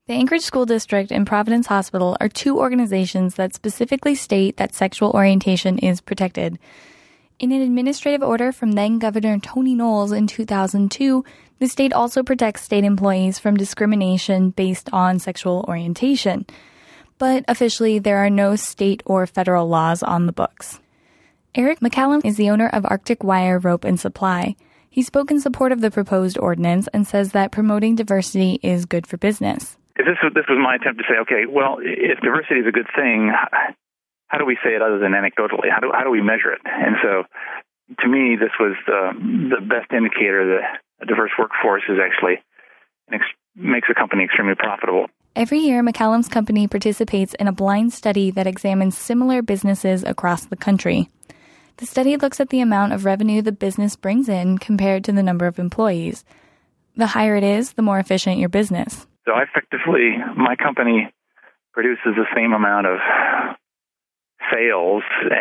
The Anchorage School District and Providence Hospital are two organizations that specifically state that sexual orientation is protected. In an administrative order from then-Governor Tony Knowles in 2002, the state also protects state employees from discrimination based on sexual orientation. But officially, there are no state or federal laws on the books. Eric McCallum is the owner of Arctic Wire Rope and Supply. He spoke in support of the proposed ordinance and says that promoting diversity is good for business. This was my attempt to say, okay, well, if diversity is a good thing, how do we say it other than anecdotally? How do we measure it? And so, to me, this was the best indicator that a diverse workforce is actually makes a company extremely profitable. Every year, McCallum's company participates in a blind study that examines similar businesses across the country. The study looks at the amount of revenue the business brings in compared to the number of employees. The higher it is, the more efficient your business. So my company produces the same amount of sales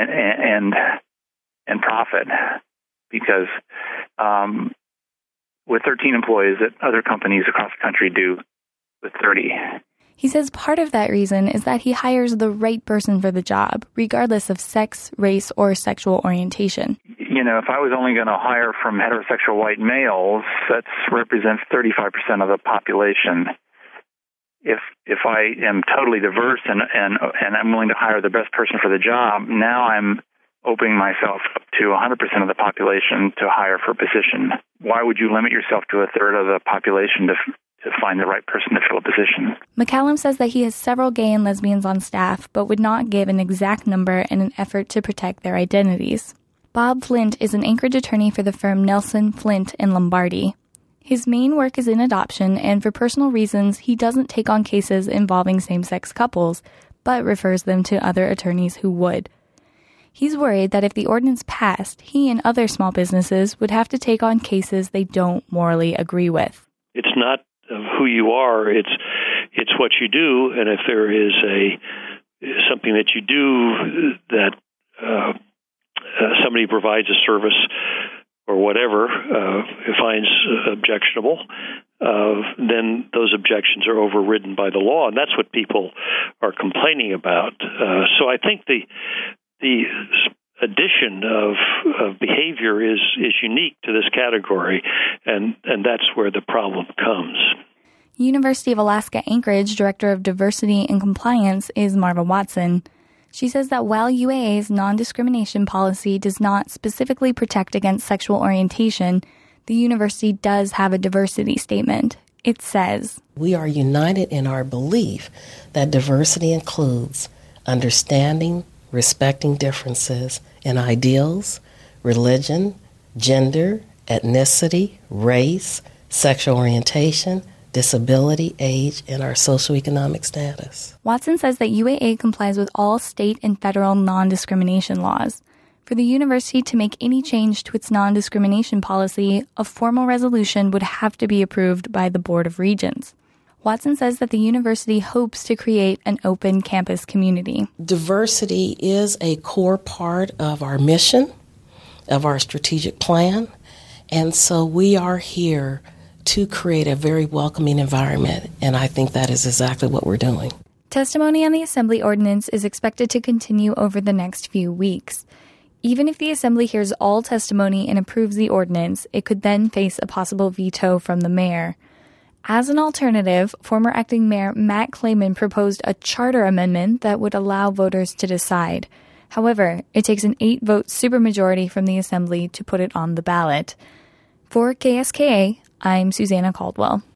and profit because with 13 employees that other companies across the country do with 30. He says part of that reason is that he hires the right person for the job, regardless of sex, race, or sexual orientation. You know, if I was only going to hire from heterosexual white males, that represents 35% of the population. If I am totally diverse and I'm willing to hire the best person for the job, now I'm opening myself up to 100% of the population to hire for a position. Why would you limit yourself to a third of the population to find the right person to fill a position? McCallum says that he has several gay and lesbians on staff, but would not give an exact number in an effort to protect their identities. Bob Flint is an Anchorage attorney for the firm Nelson, Flint & Lombardi. His main work is in adoption, and for personal reasons, he doesn't take on cases involving same-sex couples, but refers them to other attorneys who would. He's worried that if the ordinance passed, he and other small businesses would have to take on cases they don't morally agree with. It's not who you are, it's what you do, and if there is something that you do that somebody provides a service or whatever finds objectionable, then those objections are overridden by the law, and that's what people are complaining about. So I think the addition of behavior is unique to this category, and that's where the problem comes. University of Alaska Anchorage Director of Diversity and Compliance is Marva Watson. She says that while UAA's non-discrimination policy does not specifically protect against sexual orientation, the university does have a diversity statement. It says, "We are united in our belief that diversity includes understanding, respecting differences in ideals, religion, gender, ethnicity, race, sexual orientation, disability, age, and our socioeconomic status." Watson says that UAA complies with all state and federal non-discrimination laws. For the university to make any change to its non-discrimination policy, a formal resolution would have to be approved by the Board of Regents. Watson says that the university hopes to create an open campus community. Diversity is a core part of our mission, of our strategic plan, and so we are here to create a very welcoming environment, and I think that is exactly what we're doing. Testimony on the Assembly ordinance is expected to continue over the next few weeks. Even if the Assembly hears all testimony and approves the ordinance, it could then face a possible veto from the mayor. As an alternative, former acting mayor Matt Clayman proposed a charter amendment that would allow voters to decide. However, it takes an 8-vote supermajority from the Assembly to put it on the ballot. For KSKA, I'm Susanna Caldwell.